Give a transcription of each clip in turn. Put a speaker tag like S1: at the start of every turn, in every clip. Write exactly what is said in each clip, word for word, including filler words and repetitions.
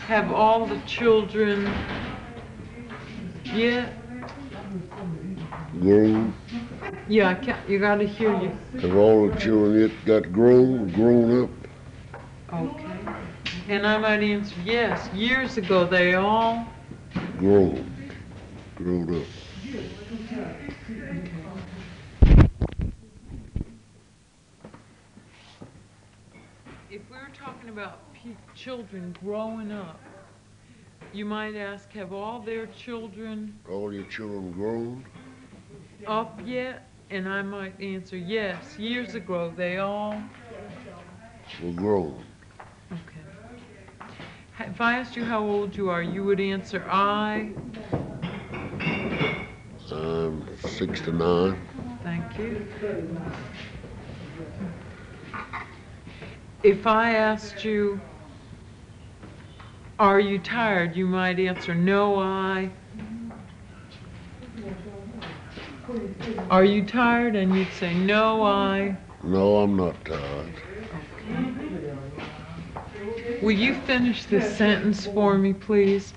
S1: have all the children yet?
S2: Grown.
S1: Yeah, I can't, you gotta hear you.
S2: Have all the children yet got grown, grown up?
S1: Okay. And I might answer yes. Years ago, they all
S2: Grown. Grown up.
S1: If we were talking about pe children growing up, you might ask, have all their children
S2: All your children grown?
S1: up yet? And I might answer yes. Years ago, they all.
S2: Were grown.
S1: Okay. If I asked you how old you are, you would answer I.
S2: I'm sixty-nine.
S1: Thank you. If I asked you, are you tired? You might answer, no, I. Are you tired? And you'd say, no, I.
S2: No, I'm not tired.
S1: Okay. Will you finish this sentence for me, please?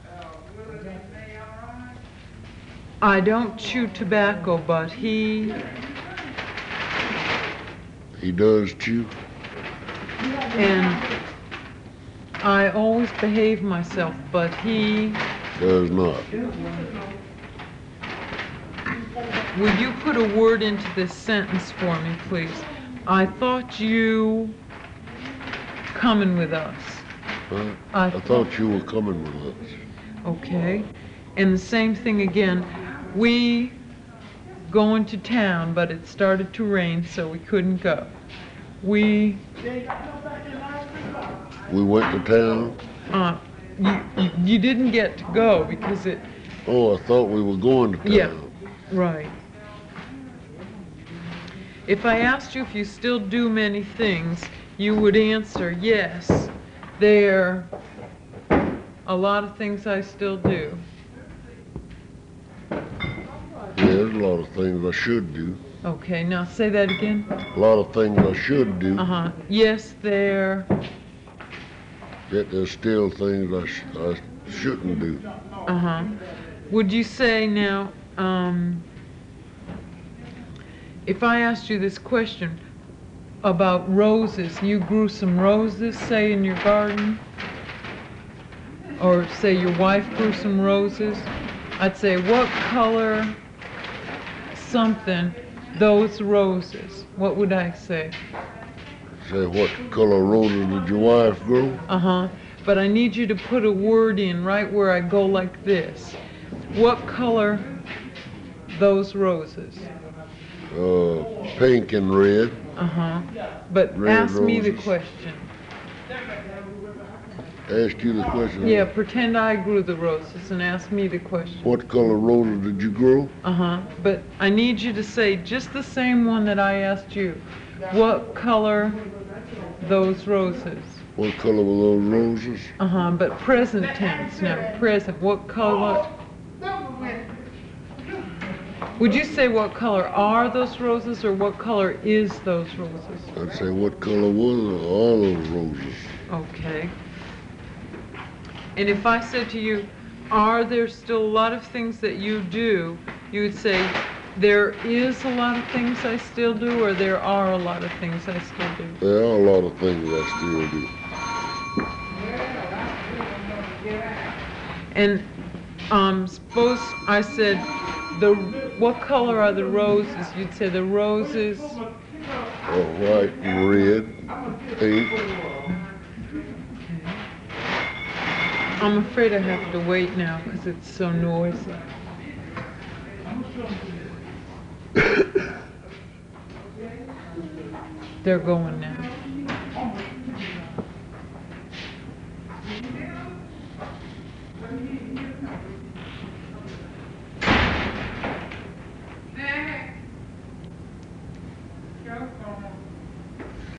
S1: I don't chew tobacco, but he...
S2: He does chew.
S1: And I always behave myself, but he...
S2: Does not.
S1: Will you put a word into this sentence for me, please? I thought you coming with us.
S2: Huh?
S1: I,
S2: I thought you were coming with us.
S1: Okay. And the same thing again. We going to town, but it started to rain, so we couldn't go. We...
S2: We went to town.
S1: Uh, you, you, you didn't get to go because it...
S2: Oh, I thought we were going to town.
S1: Yeah, right. If I asked you if you still do many things, you would answer, yes, there are a lot of things I still do.
S2: Yeah, there's a lot of things I should do.
S1: Okay, now say that again.
S2: A lot of things I should do.
S1: Uh-huh. Yes, there.
S2: Yet there's still things I, sh I shouldn't do.
S1: Uh-huh. Would you say now, um, if I asked you this question about roses, you grew some roses, say, in your garden? Or say your wife grew some roses? I'd say, what color something, those roses? What would I say?
S2: Say, what color roses did your wife grow?
S1: Uh-huh. But I need you to put a word in right where I go like this. What color those roses?
S2: Uh, pink and red.
S1: Uh-huh. But
S2: Red
S1: ask me the
S2: roses.
S1: question.
S2: Ask you the question.
S1: Yeah, pretend I grew the roses and ask me the question.
S2: What color roses did you grow?
S1: Uh-huh. But I need you to say just the same one that I asked you. What color those roses?
S2: What color were those roses?
S1: Uh-huh. But present tense now. Present. What color? Would you say what color are those roses or what color is those roses?
S2: I'd say, what color were all those roses?
S1: Okay. And if I said to you, are there still a lot of things that you do? You would say, there is a lot of things I still do, or there are a lot of things I still do?
S2: There are a lot of things I still do.
S1: And um, suppose I said, the what color are the roses? You'd say the roses.
S2: Uh, white and red, pink.
S1: I'm afraid I have to wait now because it's so noisy. They're going now.